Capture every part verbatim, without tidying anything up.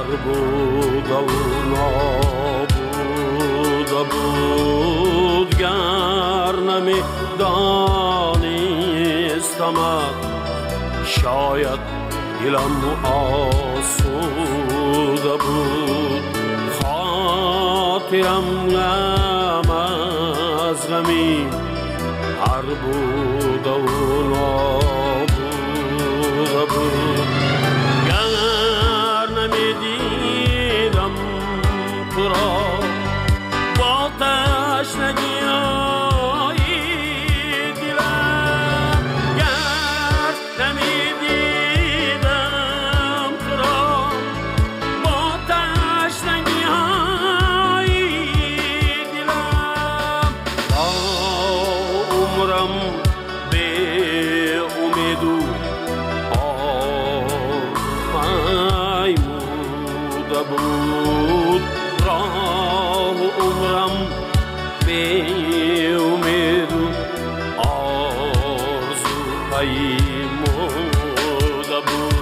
بود و نابود بود گر نمی دانستمت شاید دلم آسوده بود خاطرم غم از غمی هر بود و نابود بود گر نمی دیدم تو را با تشنگی بود راه عمرم به امید آرزو پیموده بود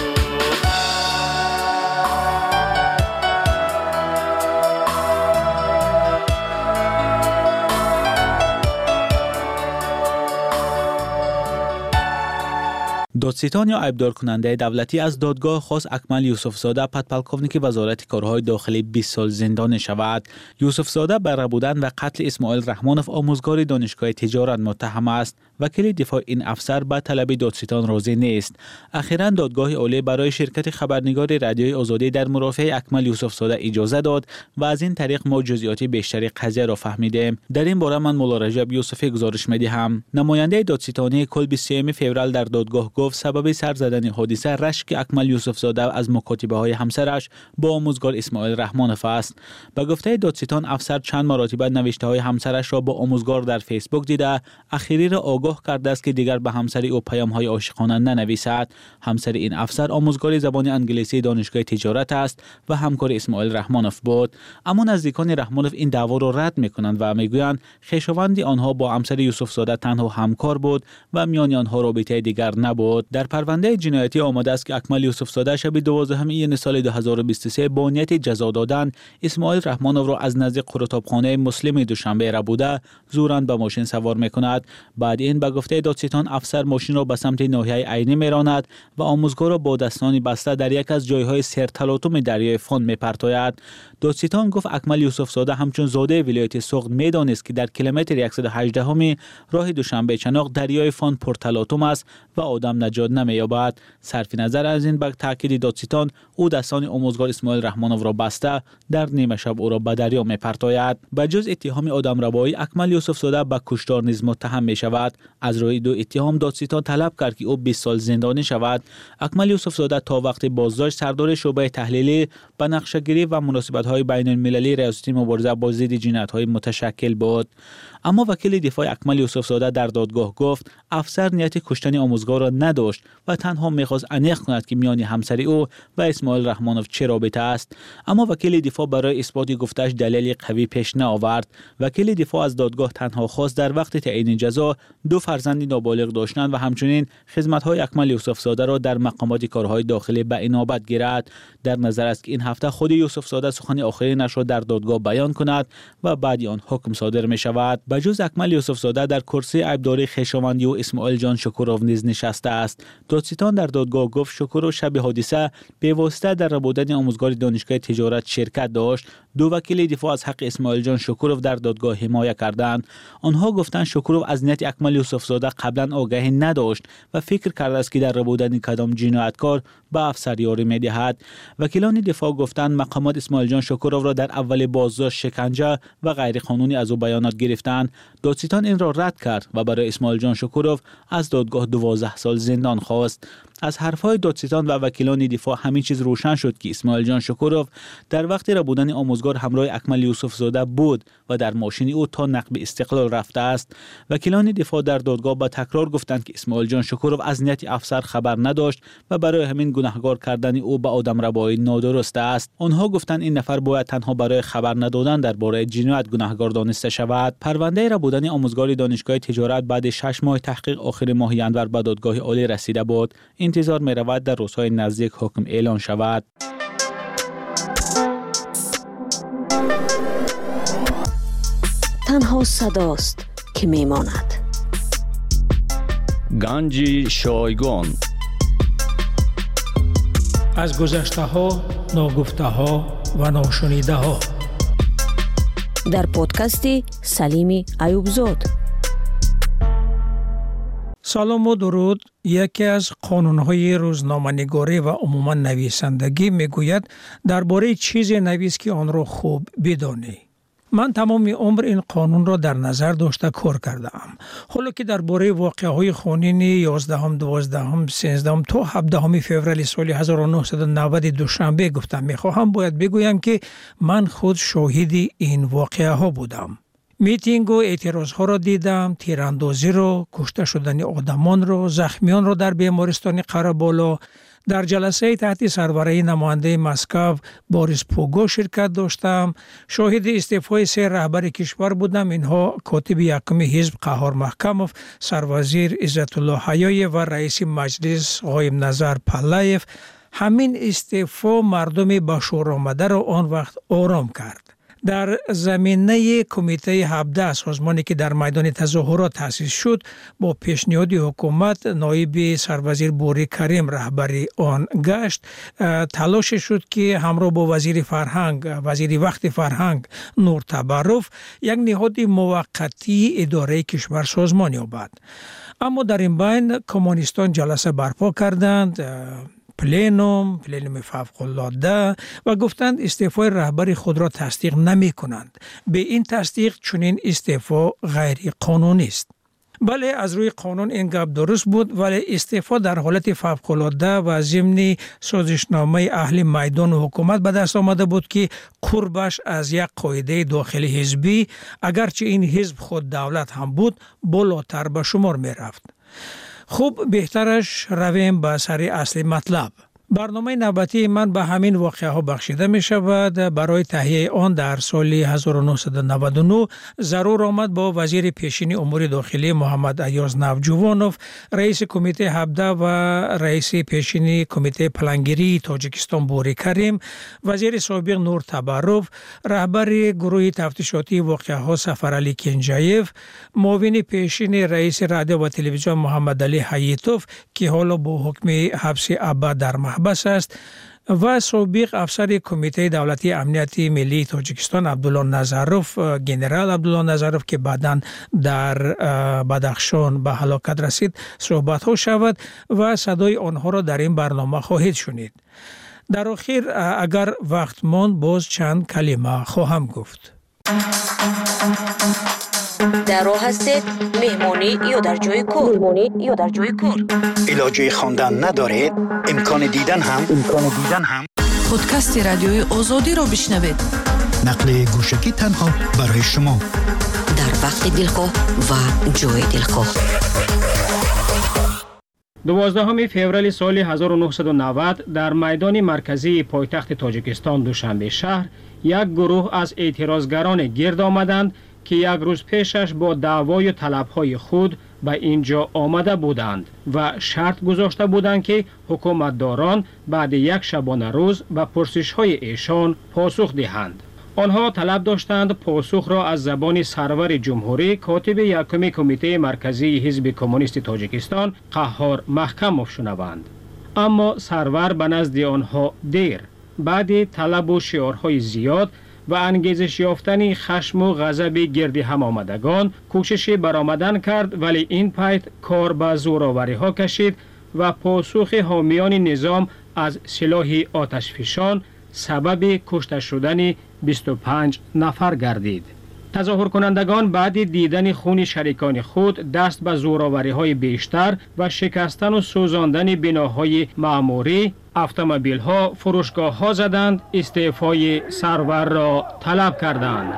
دادستان یا عیبدار کننده دولتی از دادگاه خواست اکمل یوسف زاده پدپلکوونیک وزارت کارهای داخلی بیست سال زندانی شود. یوسف زاده بر بودن و قتل اسماعیل رحمانوف آموزگار دانشگاه تجارت متهم است. وکیل دفاع این افسر به طلب دادستان راضی نیست. اخیراً دادگاه عالی برای شرکت خبرنگار رادیوی آزادی در مرافعه اکمل یوسف زاده اجازه داد و از این طریق ما جزئیات بیشتری قضیه را فهمیدیم. در این باره من مولا رجب یوسفی گزارش می‌دهم. نماینده دادستانی کل بیست و سوم فوریه در دادگاه گفت سبب سر زدن حادثه رشک اکمل یوسف زاده از مکاتبه های همسرش با آموزگار اسماعیل رحمانوف است. به گفته دادستان افسر چند مرتبه نوشته های همسرش را با آموزگار در فیسبوک دیده اخیری را آگاه کرده است که دیگر به همسر او پیام های عاشقانه ننویسد. همسر این افسر آموزگار زبان انگلیسی دانشگاه تجارت است و همکار اسماعیل رحمانوف بود. اما نزدیکان رحمانوف این دعوا را رد میکنند و میگویند خویشاوند آنها با همسر یوسف زاده تنها همکار بود و میان آنها رابطه دیگر نبود. در پرونده جنایتی آمده است که اکمل یوسف زاده شب دوازدهم ایون سال دو هزار و بیست و سه با نیت جزا دادن اسماعیل رحمانوف را از نزدیک قرطابخانه مسلم دوشنبه ربوده زوراً به ماشین سوار میکند. بعد این به گفته دادستان افسر ماشین را به سمت ناحیه عینی میراند و آموزگار را با دستانی بسته در یک از جایهای سرتلاطم دریای فون میپرتاید. دادستان گفت اکمل یوسف زاده همچون زاده ولایت سوخت میدانست که در کیلومتر صد و هجده همی راه دوشنبه چناق دریای فون پرتلاطم است و آدم نجات نمی‌یابد. صرف نظر از این به تاکید دادستان او دستان آموزگار اسماعیل رحمانوف را بسته در نیمه شب او را به دریا میپرتاید. به جز اتهام آدمربایی اکمل یوسف زاده به کشتار نیز متهم می شود. از روی دو اتهام دادستان طلب کرد که او بیست سال زندانی شود. اکمل یوسف زاده تا وقت بازداشت سردار شعبه تحلیلی به نقشه‌گیری و مناسبت‌های بین‌المللی ریاستی مبارزه با ضد جنایت‌های متشکل بود. اما وکیل دفاع اکمل یوسف زاده در دادگاه گفت افسر نیت کشتن آموزگار را نداشت و تنها می‌خواست انیق کند که میان همسر او و اسماعیل رحمانوف چه رابطه است. اما وکیل دفاع برای اثبات گفته‌اش دلیل قوی پیش نآورد. وکیل دفاع از دادگاه تنها خواست در وقت تعیین جزا دو فرزند نابالغ داشتند و همچنین خدمت‌های اکمل یوسف زاده را در مقامات کارهای داخلی به انابت گیرد. در نظر است که این هفته خود یوسف زاده سخن آخرینش را در دادگاه بیان کند و بعد آن حکم صادر می شود. بجز اکمل یوسف زاده در کرسی عیبداری خویشاوندی و اسماعیل جان شکورov نیز نشسته است. دادستان در دادگاه گفت شکورov شب حادثه به واسطه در ربودن آموزگار دانشگاه تجارت شرکت داشت. دو وکیل دفاع از حق اسماعیل جان شکورov در دادگاه حمایت کردند. آنها گفتند شکورov از نیت اکمل یوسف زاده قبلا آگاهی نداشت و فکر کرده است که در ربودن کدام جنایتکار به افسر یاری می‌دهد. وکیلان دفاع گفتند مقامات اسماعیل جان شکورov را در اول بازداشت شکنجه و غیر قانونی از او بیانات گرفتند. دادستان این را رد کرد و برای اسماعیل جان شکورov از دادگاه دوازده سال زندان خواست. از حرفهای دادستان و وکیلان دفاع همین چیز روشن شد که اسماعیل جان شکورov در وقت ربودن آموزگار همراه اکمل یوسف زاده بود و در ماشین او تا نقب استقلال رفته است. وکیلان دفاع در دادگاه با تکرار گفتند که اسماعیل جان شکورov از نیت افسر خبر نداشت و برای همین گناهکار کردن او به آدمربایی نادرست است. آنها گفتند این نفر باید تنها برای خبر ندادن درباره جنایت گناهکار دانسته شود. پرونده ربودن آموزگار دانشگاه تجارت بعد شش ماه تحقیق آخر ماه ژانویه به دادگاه عالی رسیده بود. انتظار می رود در روزهای نزدیک حکم اعلان شود. تنها صداست که میماند. گنج شایگان از گذشته ها، ناگفته ها و ناشنیده ها. در پادکست سلیم ایوبزاد. سلام و درود. یکی از قانون‌های روزنامه‌نگاری و عموما نویسندگی میگوید درباره چیزی نویس که آن را خوب بدانی. من تمام عمر این قانون را در نظر داشته کار کردم. حالا که درباره واقعه‌های خونین یازدهم، دوازدهم، سیزدهم تا هفدهم فوریه سال هزار و نهصد و نود دوشنبه گفتم می‌خواهم باید بگویم که من خود شاهد این واقعه‌ها بودم. میتینگ و اعتراض ها را دیدم، تیراندازی را، کشته شدن آدمان را، زخمیان را در بیمارستان قره‌بالا. در جلسه تحت سربرای نماینده مسکو باریس پوگو شرکت داشتم. شاهد استعفای سه رهبر کشور بودم. اینها کاتب یکم حزب قهار محکموف، سروزیر عزت الله حیای و رئیس مجلس قایم نظر پلایف. همین استعفا مردم به شور آمده را آن وقت آرام کرد. در زمینه کمیته هفده سازمانی که در میدان تظاهرات تأسیس شد، با پیشنهاد حکومت نایب سروزیر بوری کریم رهبری آن گشت. تلاش شد که همراه با وزیر فرهنگ وزیر وقت فرهنگ نور تبروف یک نهاد موقتی اداره کشور سازمان یابد. اما در این بین کمونیستان جلسه برپا کردند، پلینوم، پلینوم فوق‌العاده، و گفتند استعفای رهبر خود را تصدیق نمی کنند. به این تصدیق چنین استعفا غیر قانونی است. بله، از روی قانون این گپ درست بود، ولی استعفا در حالت فوق‌العاده و ضمن سازشنامه اهل میدان و حکومت به دست آمده بود که قربش از یک قاعده داخلی حزبی، اگرچه این حزب خود دولت هم بود، بالاتر به شمار می رفت. خوب، بهترش رویم به سر اصل مطلب. برنامه نوبتی من به همین واقعه ها بخشیده می شود. برای تهیه آن در سال هزار و نهصد و نود و نه ضرور آمد با وزیر پیشین امور داخلی محمد ایاز نوجوانوف، رئیس کمیته هفده و رئیس پیشین کمیته پلانگیری تاجیکستان بوری کریم، وزیر سابق نور تبروف، رهبر گروه تفتیشاتی واقعه ها سفرعلی کنجایف، معاون پیشین رئیس رادیو و تلویزیون محمد علی حییتوف که حالا با حکم حبس ابد در بس است، و سابق افسر کمیته دولتی امنیت ملی تاجیکستان عبدالله نظروف، گنرال عبدالله نظروف که بعداً در بدخشان به هلاکت رسید صحبت ها شود و صدای آنها را در این برنامه خواهید شنید. در آخر اگر وقت ماند باز چند کلمه خواهم گفت. در راه هستید، مهمانی یا در جای کار؟ مهمانی یا در جای کار؟ علاجه خواندن ندارید؟ امکان دیدن هم امکان دیدن هم پادکست رادیوی آزادی را بشنوید. نقل گوشکی تنها برای شما در وقت دلخواه و جای دلخواه. دوازدهم فوریه سال هزار و نهصد و نود در میدان مرکزی پایتخت تاجیکستان دوشنبه شهر یک گروه از اعتراضگران گرد آمدند که یک روز پیشش با دعوای و طلبهای خود به اینجا آمده بودند و شرط گذاشته بودند که حکومتداران بعد یک شبانه روز به پرسش‌های ایشان پاسخ دهند. آنها طلب داشتند پاسخ را از زبان سرور جمهوری کاتب یکم کمیته مرکزی حزب کمونیست تاجیکستان قهار محکموف شنوند. اما سرور به نزد آنها دیر، بعد طلب و شعارهای زیاد و انگیزش یافتن خشم و غضب گرد هم آمدگان کوشش برآمدن کرد، ولی این پایت کار به زورآوری ها کشید و پاسخ حامیان نظام از سلاح آتشفشان سبب کشته شدن بیست و پنج نفر گردید. تظاهر کنندگان بعد دیدن خون شریکان خود دست به زورآوری های بیشتر و شکستن و سوزاندن بناهای معموری، اتومبیل ها، فروشگاه ها زدند، استعفای سرور را طلب کردند.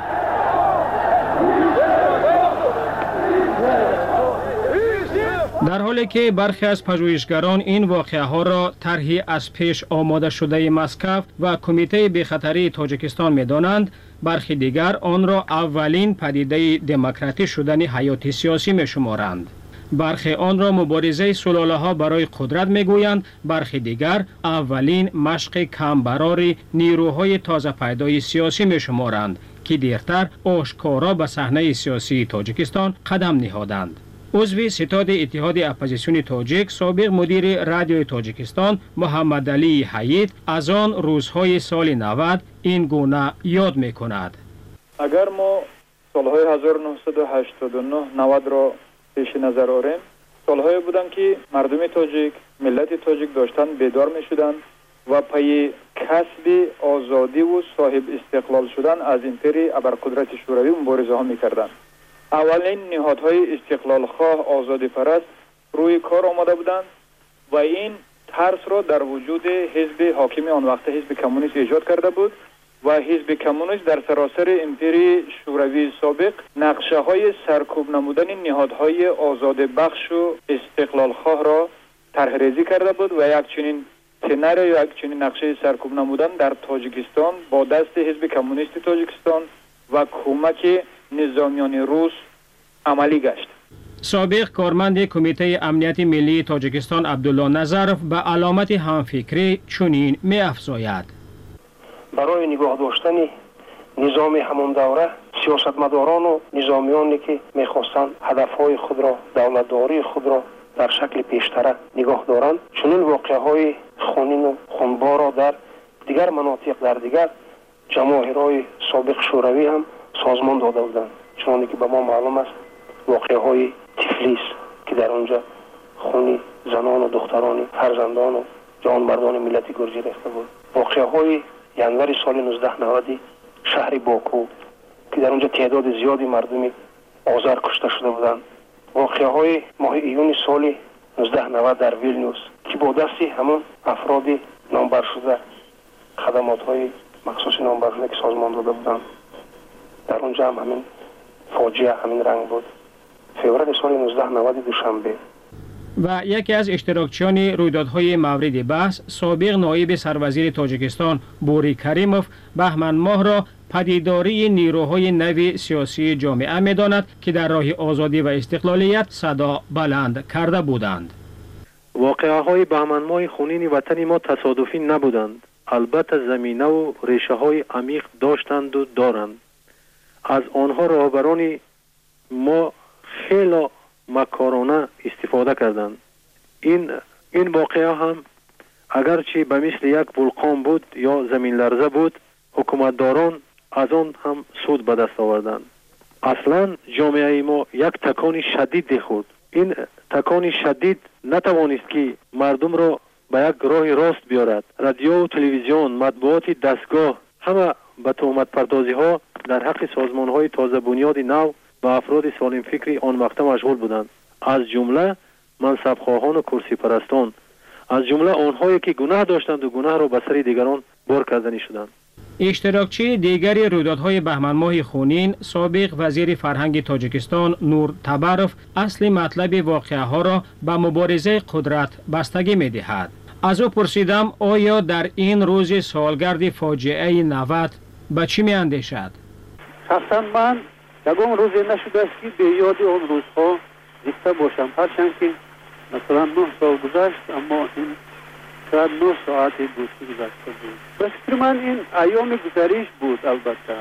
در حالی که برخی از پژوهشگران این واقعه ها را طرحی از پیش آماده شده مسکو و کمیته بی‌خطری تاجیکستان می‌دانند، برخی دیگر آن را اولین پدیده دموکراتی شدن حیات سیاسی می‌شمارند. برخی آن را مبارزه سلاله ها برای قدرت میگویند، برخی دیگر اولین مشق کمبرار نیروهای تازه پیدای سیاسی میشمارند که دیرتر آشکارا به صحنه سیاسی تاجیکستان قدم نهادند. عضو ستاد اتحاد اپوزیسیون تاجیک، سابق مدیر رادیوی تاجیکستان محمد علی حیید از آن روزهای سال نود این گونه یاد میکند. اگر ما سالهای هزار و نهصد و هشتاد و نه نود را پیش نظر آوریم، سالهایی بودند که مردم تاجیک، ملت تاجیک داشتن بیدار می شدند و پی کسب آزادی و صاحب استقلال شدن از امپری ابرقدرت شوروی مبارزه ها می کردند. اولین نهادهای استقلال خواه آزادی پرست روی کار آمده بودند و این ترس را در وجود حزب حاکم آن وقت حزب کمونیست ایجاد کرده بود و حزب کمونیست در سراسر امپری شوروی سابق نقشه های سرکوب نمودن نهادهای آزاد بخش و استقلال خواه را طرح ریزی کرده بود و یک چنین سناریو یا یک چنین نقشه سرکوب نمودن در تاجیکستان با دست حزب کمونیست تاجیکستان و کمک نظامیان روس عملی گشت. سابق کارمند کمیته امنیت ملی تاجیکستان عبدالله نظرف به علامت همفکری چنین می افزاید: برای نگاه داشتن نظام همون دوره سیاستمداران و نظامیانی که میخواستند هدفهای خود را، دولتداری خود را در شکل پیشتره نگاه دارند، چنین واقعهای خونین و خونبار را در دیگر مناطق در دیگر جماهیرهای سابق شوروی هم سازمان داده بودند. چون که به ما معلوم است واقعهای تفلیس که در آنجا خونی زنان و دختران فرزندان و جوانمردان ملت گرجی ریخته بود. واقعهای ینور سال نوزده نود شهر باکو که در اونجا تعداد زیادی مردم آذر کشته شده بودند. واقعهای ماه ایون سال نوزده نود در ویلنیوس که با دستی همون افراد نامبر شده خدمات‌های مخصوص نامبر شده که سازمان داده بودند، در اونجا هم همین فاجعه همین رنگ بود. فوریه سال نوزده نود دوشنبه. و یکی از اشتراکچیان رویدادهای مورد بحث، سابق نایب سروزیر تاجیکستان بوری کریموف بهمن ماه را پدیداری نیروهای نو سیاسی جامعه می‌داند که در راه آزادی و استقلالیت صدا بلند کرده بودند. واقعه‌های بهمن ماه خونین وطن ما تصادفی نبودند. البته زمینه و ریشه‌های عمیق داشتند و دارند. از آنها رهبران ما خیلی مکارانه استفاده کردند. این این واقعه هم اگرچه به مثل یک ولکان بود یا زمین لرزه بود، حکومتداران از آن هم سود به دست آوردند. اصلا جامعه ما یک تکان شدید خورد. این تکان شدید نتوانست که مردم را به یک راه راست بیارد. رادیو و تلویزیون، مطبوعات دستگاه همه به تهمت پردازی ها در حق سازمان های تازه بنیاد نو و افراد سالم فکری آن وقت مشغول بودند، از جمله منصب خواهان و کرسی پرستان، از جمله آنهایی که گناه داشتند و گناه را به سر دیگران بار کردنی شدند. اشتراکچی دیگری رویدادهای بهمن ماه خونین، سابق وزیر فرهنگ تاجیکستان نور تبروف اصل مطلب واقعه ها را به مبارزه قدرت بستگی می دهد. از او پرسیدم آیا در این روز سالگرد فاجعه نود به چی می اندیشد؟ شخصا من یکم روزی نشده است که به یاد آن روزها زنده باشم، هرچند که مثلا نه سال گذشت، اما این شاید نه ساعتی بود که گذشته بود. به فکر من این ایام گذریش بود. البته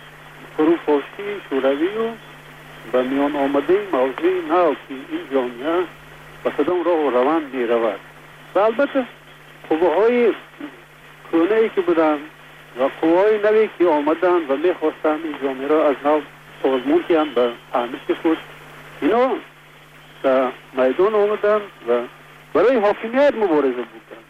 فروپاشی شوروی و به میان آمده موضوع نو که این جامعه به کدام راه و روان می رود و البته قوه‌های کهنه‌ای که بودند و قوه‌های نوی که آمدند و می خواستند این جامعه را از نو سازمان کنند به فهمش خود، اینا در میدان آمدند و برای حاکمیت مبارزه بودند.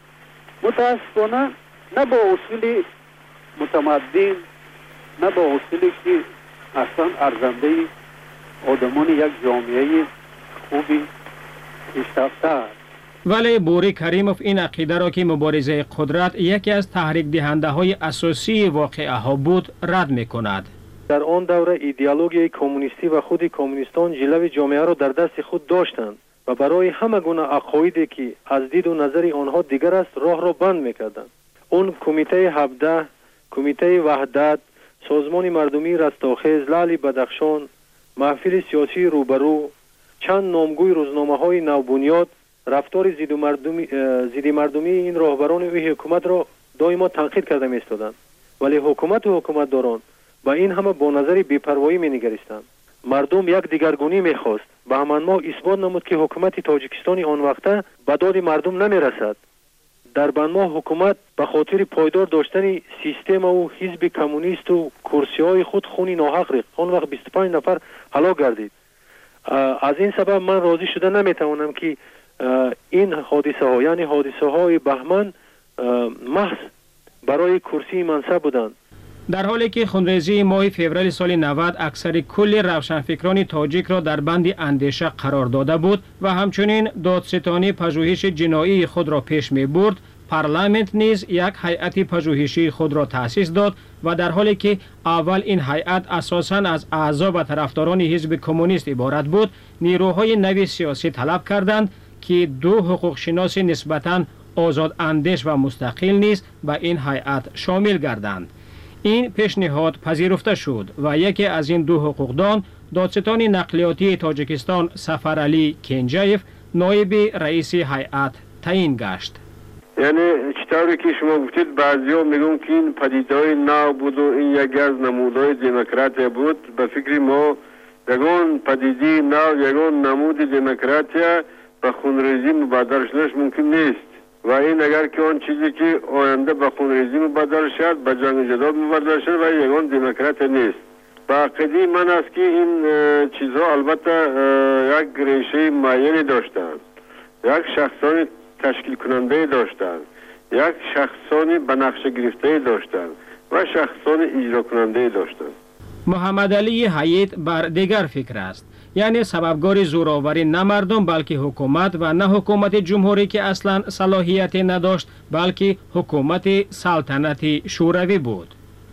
متاسفانه نه با اصول متمدن، نه با اصولی که اصلا ارزنده آدمان یک جامعه خوبی پیشرفته است. ولی بوری کریموف این عقیده را که مبارزه قدرت یکی از تحریک دهنده های اساسی واقعه ها بود رد می کند. در آن دوره ایدئولوژی کمونیستی و خود کمونیستان جلوه جامعه را در دست خود داشتند و برای همه گونه عقایدی که از دید و نظر آنها دیگر است راه را بند میکردند. اون کمیته هفده، کمیته وحدت، سازمان مردمی رستاخیز، لعل بدخشان، محفل سیاسی روبرو، چند نامگوی روزنامه‌های نوبنیاد رفتار ضد مردمی ضد مردمی این راهبران و حکومت را دائما تنقید کرده می‌ایستادند، ولی حکومت و حکومتداران با این همه با نظر بی‌پروایی می‌نگریستند. مردم یک دیگرگونی می‌خواست. به همان ما اثبات نمود که حکومت تاجیکستان آن وقته به داد مردم نمی‌رسد. در بنما حکومت به خاطر پایدار داشتن سیستم و حزب کمونیست و کرسی‌های خود خون ناحق ریخت. آن وقت بیست و پنج نفر هلاک گردید. از این سبب من راضی شده نمیتوانم که این حادثه ها یعنی حادثه های بهمن محض برای کرسی منصب بودند. در حالی که خونریزی ماه فوریه سال نود اکثر کل روشنفکران تاجیک را در بند اندیشه قرار داده بود و همچنین دادستانی پژوهش جنایی خود را پیش می برد، پارلمانت نیز یک هیئت پژوهشی خود را تأسیس داد و در حالی که اول این هیئت اساساً از اعضا و طرفداران حزب کمونیست عبارت بود، نیروهای نوی سیاسی طلب کردند که دو حقوق شناس نسبتاً آزاد اندیش و مستقل نیز به این هیئت شامل گردند. این پیشنهاد پذیرفته شد و یکی از این دو حقوقدان دادستان نقلیاتی تاجیکستان سفرعلی کنجایف نایب رئیس هیئت تعیین گشت. یعنی چطوری که شما گفتید بعضیا میگن که این پدیدهای نو بود و این یکی از نمودهای دموکراتی بود. به فکر ما یگان پدیده نو یگان نمود دموکراتی به خونریزی مبادر شدنش ممکن نیست و این اگر که آن چیزی که آینده به خونریزی مبادر شد به جنگ جدال مبادر شد و یگان دموکرات نیست. با عقیده من است که این چیزها البته یک ریشه معینی داشتند، یک شخصان تشکیل کننده داشتند، یک شخصانی به نقش گرفته داشتند و شخصان اجرا کننده داشتند. محمد علی حیات بر دیگر فکر است، یعنی سببگار زوراوری نه مردم بلکه حکومت و نه حکومت جمهوری که اصلا صلاحیت نداشت بلکه حکومت سلطنتی شوروی بود.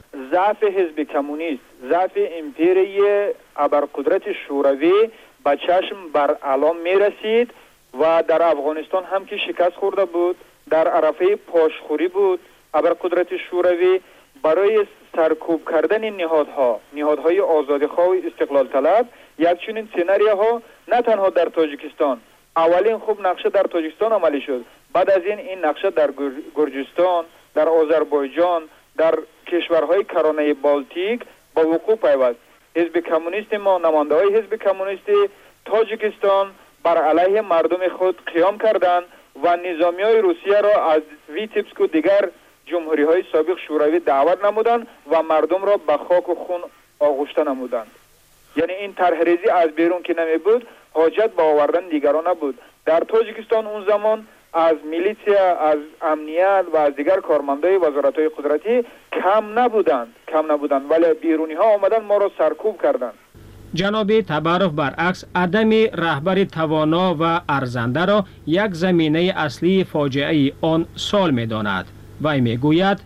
ضعف حزب کمونیست، ضعف امپیری ابرقدرت شوروی به چشم بر علام می رسید و در افغانستان هم که شکست خورده بود، در عرفه پاشخوری بود. ابرقدرت شوروی برای سرکوب کردن نهادها، نهادهای آزادیخواه و استقلال طلب، یک چنین سناریوها نه تنها در تاجیکستان، اولین خوب نقشه در تاجیکستان عملی شد، بعد از این این نقشه در گرجستان، در آذربایجان، در کشورهای کرانه بالتیک با وقوع پیوست. حزب کمونیست ما، نماینده های حزب کمونیست تاجیکستان بر علیه مردم خود قیام کردند و نظامی های روسیه را از ویتیبسک و دیگر جمهوری های سابق شوروی دعوت نمودند و مردم را به خاک و خون آغشته نمودند. یعنی این طرحریزی از بیرون که نمی بود، حاجت به آوردن دیگران نبود. در تاجیکستان اون زمان از میلیسیا، از امنیت و از دیگر کارمندای وزارت‌های قدرتی کم نبودند کم نبودند ولی بیرونی ها آمدن ما را سرکوب کردند. جناب تبارف برعکس عدم رهبر توانا و ارزنده را یک زمینه اصلی فاجعه آن سال می داند. وی می گوید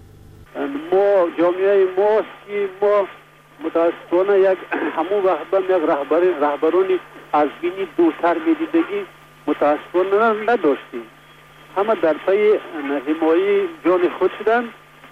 ما جامعه ماست که ما متاسفانه یک همون وقت یک رهبر رهبرانی از بینی دوتر میدیدگی متاسفانه نداشتیم. همه در پی حمایت جان خود شدند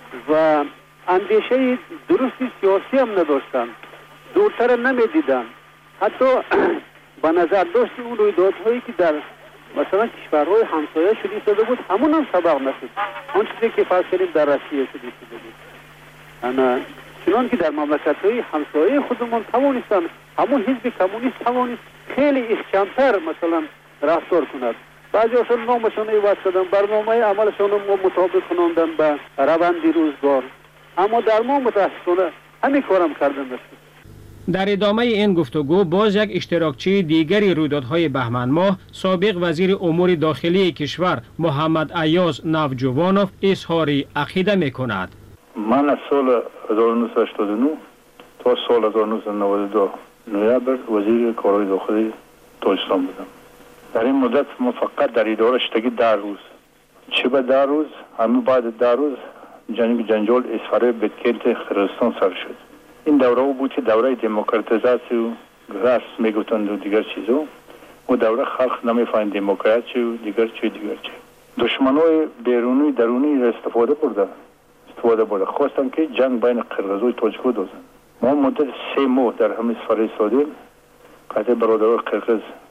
و اندیشه درستی سیاسی هم نداشتند، دورتر نمیدیدند. حتی به نظر داشت اون رویدادهایی که در مثلا کشورهای همسایه شده شده بود همون هم سبق نشد. آن چیزی که فرض کردیم در روسیه شده شده بود. انا چنان که در مملکت‌های همسایه خودمون توانستند همون حزب کمونیست توانست خیلی احکام‌تر مثلا رفتار کند. بعضی هاشون نامشون عوض شدن، برنامه عملشون ما مطابق کناندن به روند روزگار، اما در ما متاسفانه همین کارم کردن است. در ادامه این گفتگو باز یک اشتراکچی دیگری رویدادهای بهمن ماه سابق وزیر امور داخلی کشور محمد ایاز نوجوانوف اظهار عقیده می‌کند. من از سال هزار و نهصد و هشتاد و نه تا سال هزار و نهصد و نود و دو نوامبر وزیر کارهای داخلی تاجیکستان بودم. در این مدت ما فقط در اداره شدگی در روز چه به در روز همه بعد در روز جنگ جنجال اسفاره بدکلت خرستان سر شد. این دوره بود که دوره دموکراتیزاسی و راست میگفتند و دیگر چیزا و دوره خلق نمیفهمید دموکراسی و دیگر چی دیگر چی. دشمنای بیرونی درونی را استفاده بردن استفاده برده خواستن که جنگ بین قرقیز و تاجیک دوزن. ما مدت سه ماه در همین سفاره سادیم قطع برادرای قرقیز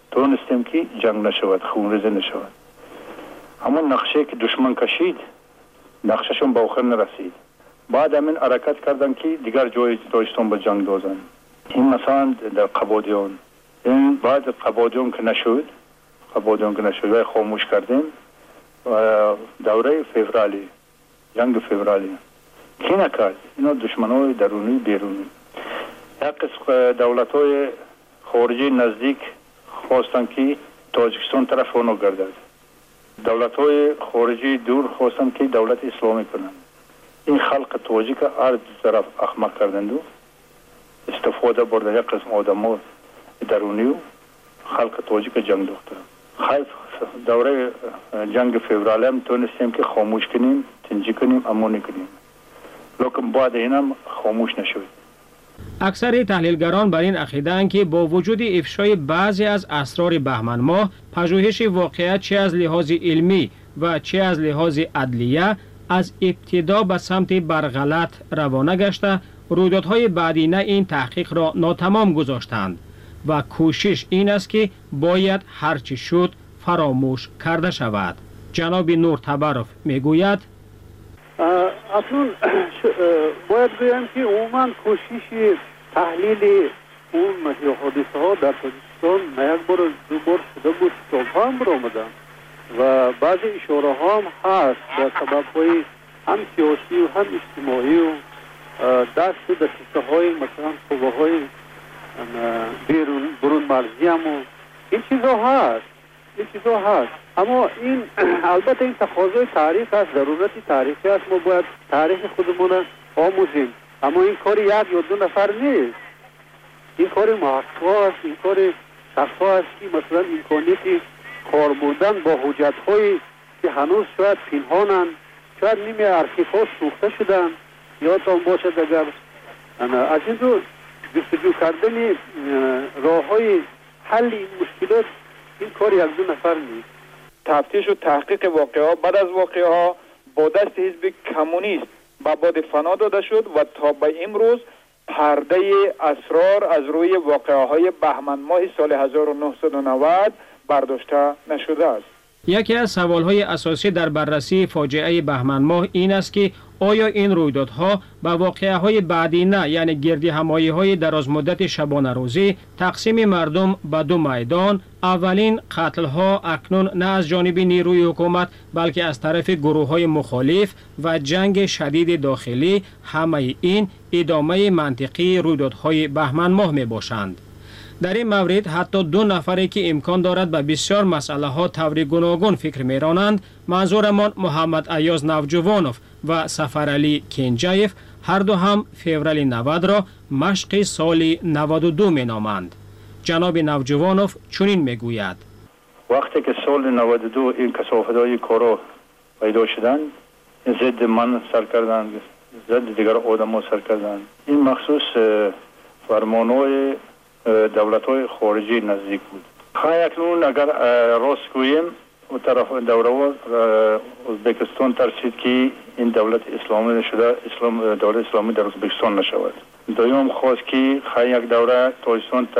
تونستیم که جنگ نشود، خونریزی نشود. همون نقشه که دشمن کشید نقششون به آخر نرسید. بعد همین حرکت کردن که دیگر جای داشتن به جنگ دوزن. این مثلا در قبادیان، این بعد قبادیان که نشد قبادیان که نشد و خاموش کردیم و دوره فوریه، جنگ فوریه کی نکرد؟ اینا دشمنای درونی بیرونی. یک قسم دولت های خارجی نزدیک خواستن که تاجیکستان طرف اونو گردد. دولت های خارجی دور خواستن که دولت اسلامی کنند. این خلق تاجیک هر دو طرف احمق کردند و استفاده بردن یک قسم آدم ها درونی و خلق تاجیک جنگ دوخته. خیلی دوره جنگ فوریه هم تونستیم که خاموش کنیم، تنجی کنیم، امانی کنیم. لیکن بعد این هم خاموش نشد. اکثر تحلیلگران بر این عقیده‌اند که با وجود افشای بعضی از اسرار بهمن ماه، پژوهش واقعیت چه از لحاظ علمی و چه از لحاظ عدلیه از ابتدا به سمت برغلط روانه گشته، رویدادهای بعدینه این تحقیق را ناتمام گذاشتند و کوشش این است که باید هرچی شد فراموش کرده شود. جناب نور تبرف میگوید اصلا باید بگم که عموما کوشش تحلیل اون حادثه ها در تاجیکستان نه یک بار دو بار شده بود، کتاب هم برآمدن و بعضی اشاره ها هم هست به سبب های هم سیاسی و هم اجتماعی و دست و دسته های مثلا قوه های بیرون برون مرزی هم و این چیزا هست این چیزا هست اما این البته این تقاضای تاریخ است، ضرورتی تاریخی است. ما باید تاریخ خودمون آموزیم، اما این کار یک یا دو نفر نیست، این کار محقق است، این کار شخص است که مثلا امکانیتی کار بودن با حجت هایی که هنوز شاید پنهانند، شاید نیمه ارشیف ها سوخته شدن. یادتان باشد اگر از این رو جستجو کردن راه های حل این مشکلات این کار یک دو نفر نیست. تفتیش و تحقیق واقعه بعد از واقعه ها با دست حزب کمونیست به باد فنا داده شد و تا به امروز پرده اسرار از روی واقعه های بهمن ماه سال هزار و نهصد و نود برداشته نشده است. یکی از سوالهای اساسی در بررسی فاجعه بهمن ماه این است که آیا این رویدادها به واقعه های بعدی نه، یعنی گردی همایی های دراز مدت شبانه روزی، تقسیم مردم به دو میدان، اولین قتل ها اکنون نه از جانب نیروی حکومت بلکه از طرف گروه های مخالف و جنگ شدید داخلی، همه این ادامه منطقی رویدادهای بهمن ماه می باشند. در این مورد حتی دو نفری که امکان دارد به بسیار مسئله ها طور گوناگون فکر میرانند، منظورمان محمد ایاز نوجوانوف و سفرعلی کنجایف، هر دو هم فوریه نود را مشق سال نود و دو می نامند. جناب نوجوانوف چنین میگوید: وقتی که سال نود و دو این کثافت‌های کارا پیدا شدند، ضد من سر کردند، ضد دیگر آدم‌ها سر کردند. این مخصوص فرمان‌های دولت‌های خارجی نزدیک بود. خواهی اکنون اگر راست گوییم و طرف دوره ازبکستان ترسید که این دولت اسلامی نشده، اسلام دولت اسلامی در ازبکستان نشود. دویم خواست که خواهی یک دوره تاجیکستان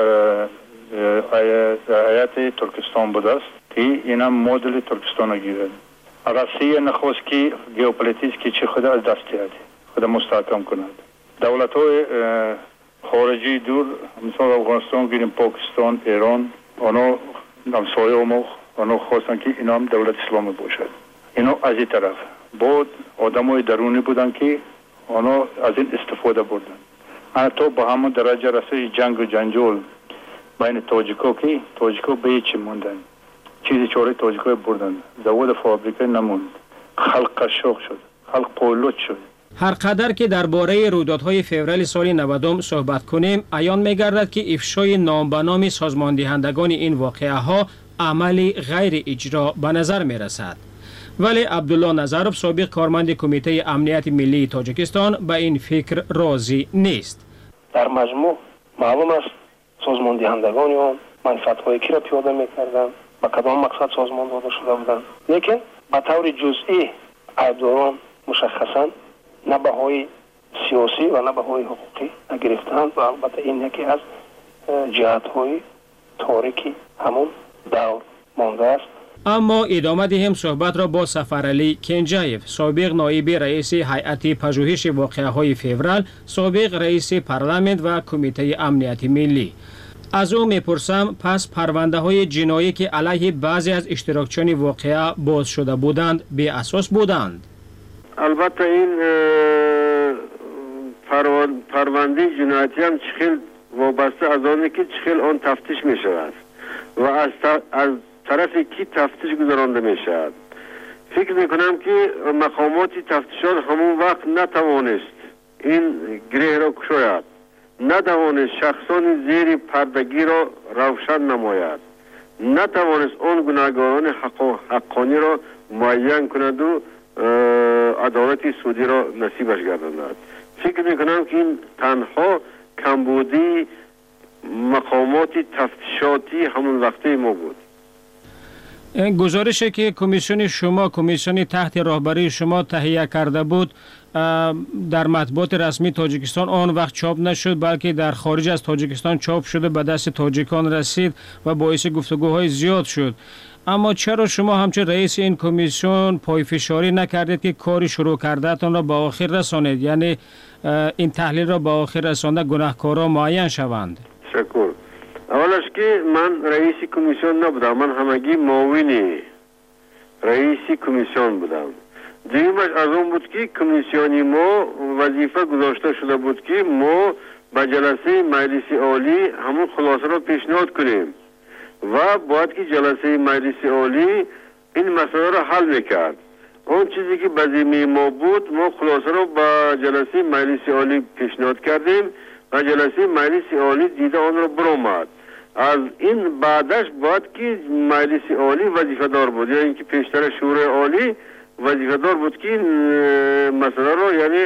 هیئت ترکستان بود است که این هم مدل ترکستان گیرد. روسیه نخواست که ژئوپلیتیک که چه خود از دست دهد، خود مستحکم کند. دولت‌های خارجی دور مثلا افغانستان گیریم، پاکستان، ایران، آنها همسایه ما آنها خواستن که اینا هم دولت اسلامی باشد. اینا از این طرف بود آدمای درونی بودن که آنها از این استفاده بردن. حتی با همون درجه رسید جنگ و جنجال بین تاجیکا که تاجیکا به هیچ موندن، چیزی چاره تاجیکا بردن، زواد فابریکه نموند، خلق قشاق شد، خلق پولوت شد. هر قدر که درباره رویدادهای فوریه سال نود صحبت کنیم، عیان می‌گردد که افشای نام به نام سازماندهندگان این واقعه ها عملی غیر اجرا به نظر می‌رسد. ولی عبدالله نظرов سابق کارمند کمیته امنیت ملی تاجیکستان به این فکر راضی نیست. در مجموع معلوم است سازماندهندگان آن منفعت‌های کی را پیاده می‌کردند، با کدام مقصد سازمان داده شده بودند، لیکن به طور جزئی عیبداران مشخصاً نه بهای سیاسی و نه بهای حقوقی نگرفتند و البته این یکی از جهت‌های تاریکی همون دور مانده است. اما ادامه دهیم صحبت را با سفرعلی کنجایف، سابق نایب رئیس هیئت پژوهش واقعه‌های فوریه، سابق رئیس پارلمان و کمیته امنیت ملی. از او میپرسم پس پرونده های جنایی که علیه بعضی از اشتراکچیان واقعه باز شده بودند بی اساس بودند؟ البته این پرونده جنایتی هم چخیل وابسته از آنه که چخیل آن تفتیش می شود و از, از طرف کی تفتیش گذرانده می شود. فکر می کنم که مقامات تفتیشات همون وقت نتوانست این گره را کشاید، نتوانست شخصان زیر پردگی را روشن نماید، نتوانست آن گناهکاران حق حقانی را معین کند و عدالت سودی را نصیبش گرداند. فکر میکنم که این تنها کمبودی مقامات تفتیشاتی همون وقته ما بود. گزارشی که کمیسیون شما کمیسیون تحت رهبری شما تهیه کرده بود در مطبوعات رسمی تاجیکستان آن وقت چاپ نشد، بلکه در خارج از تاجیکستان چاپ شده به دست تاجیکان رسید و باعث گفتگوهای زیاد شد. اما چرا شما همچون رئیس این کمیسیون پایفشاری نکردید که کاری شروع کردهتان را به آخر رسانید، یعنی این تحلیل را به آخر رسانده گناهکاران معین شوند؟ شکر. اولش که من رئیس کمیسیون نبودم، من همگی معاون رئیس کمیسیون بودم. دیگرش از اون بود که کمیسیونی ما وظیفه گذاشته شده بود که ما به جلسه مجلس عالی همون خلاصه را پیشنهاد کنیم و باید که جلسه مجلس عالی این مسئله را حل میکرد. اون چیزی که به ذمه ما بود ما خلاصه را به جلسه مجلس عالی پیشنهاد کردیم و جلسه مجلس عالی دیده آن را برآمد. از این بعدش باید که مجلس عالی وظیفه دار بود، یا اینکه پیشتر شورای عالی وظیفه دار بود که مسئله را یعنی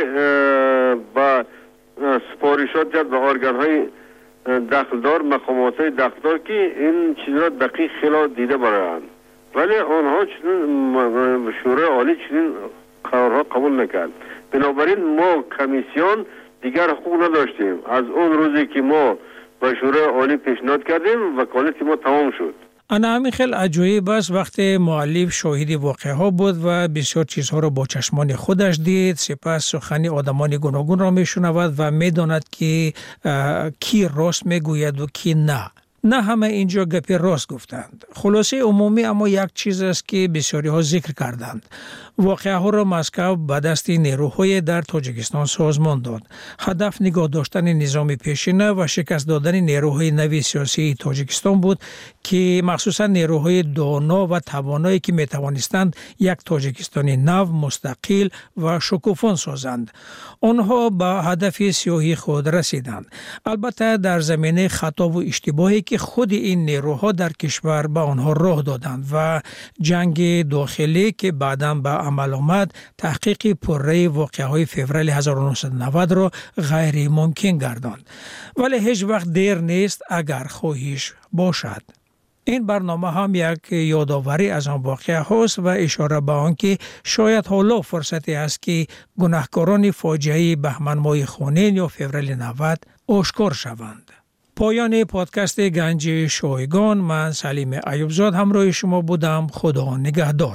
با سپارشات جد به ارگان های دخلدار، مقامات های دخلدار که این چیز را دقیق خیلی دیده برایند، ولی آنها چنین شورای عالی چنین قرارها قبول نکرد. بنابراین ما کمیسیون دیگر حقوق نداشتیم. از اون روزی که ما به شورای عالی پیشنهاد کردیم وکالت ما تمام شد. انا همین خیلی عجایب است وقتی مؤلف شاهد واقعه ها بود و بسیار چیزها را با چشمان خودش دید، سپس سخنی آدمان گوناگون را میشنود و میداند که کی راست میگوید و کی نه. نه همه اینجا گپی راست گفتند. خلاصه عمومی اما یک چیز است که بسیاری ها ذکر کردند. واقعه ها را مسکو به دست نیروهای در تاجیکستان سازمان داد. هدف نگاه داشتن نظام پیشینه و شکست دادن نیروهای نوی سیاسی تاجیکستان بود که مخصوصا نیروهای دانا و توانایی که می توانستند یک تاجیکستان نو، مستقل و شکوفان سازند. آنها به هدف سیاهی خود رسیدند. البته در زمینه خطا و اشتباهی که خود این نیروها در کشور به آنها راه دادند و جنگ داخلی که بعداً به عمل آمد تحقیق پرره واقعه‌های فوریه هزار و نهصد و نود را غیر ممکن گرداند. ولی هیچ وقت دیر نیست اگر خواهش باشد. این برنامه هم یک یادآوری از آن واقعه هاست و اشاره به آن که شاید حالا فرصتی است که گناهکاران فاجعه بهمن ماه خونین یا فوریه نود آشکار شوند. پایان پادکست گنج شایگان، من سلیم ایوبزاد همراه شما بودم. خدا نگهدار.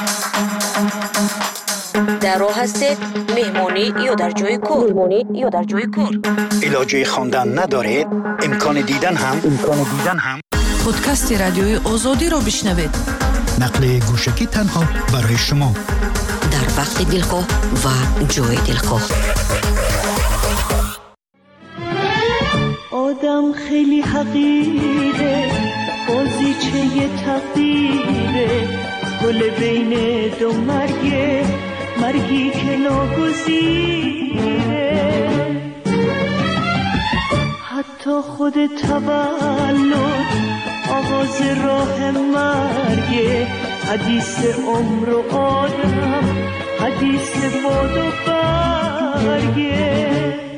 در راه هستید مهمانی یا در جای کار؟ مهمانی یا در جای کار؟ علاجه خواندن ندارید؟ امکان دیدن هم امکان دیدن هم پادکست رادیوی آزادی رو بشنوید. نقل گوشکی تنها برای شما در وقت دلخواه و جای دلخواه. آدم خیلی حقیره، بازیچه تقدیره، گل بین دو مرگه، مرگی که ناگزیره. حتی خود تولد آغاز راه مرگه، حدیث عمر و آدم، حدیث باد و برگه.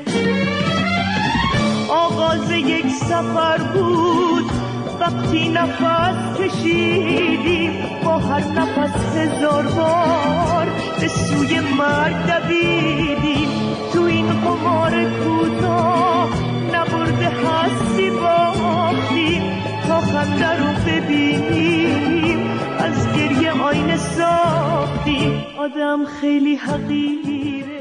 آغاز یک سفر بود وقتی نفس کشیدیم، با هر نفس هزار بار به سوی مرگ دویدیم. تو این قمار کوتاه نبرده هستی باختیم، تا تا خنده رو ببینیم، از گریه آینه ساختیم. آدم خیلی حقیره.